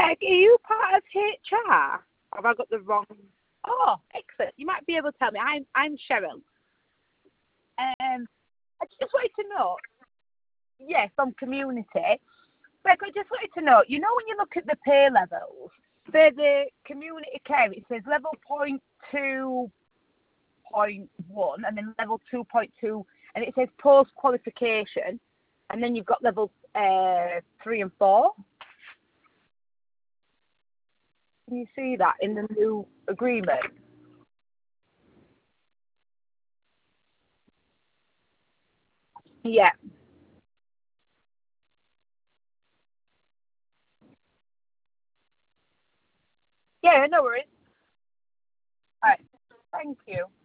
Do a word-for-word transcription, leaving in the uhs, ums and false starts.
Meg, are you part of H R? Or have I got the wrong? Oh, excellent. You might be able to tell me. I'm I'm Cheryl. Um, I just wanted to know. Yes, from community. Meg, I just wanted to know. You know, when you look at the pay levels for the community care, it says level point two point one, and then level two point two, and it says post qualification, and then you've got level uh, three and four. Can you see that in the new agreement? Yeah. Yeah, no worries. All right. Thank you.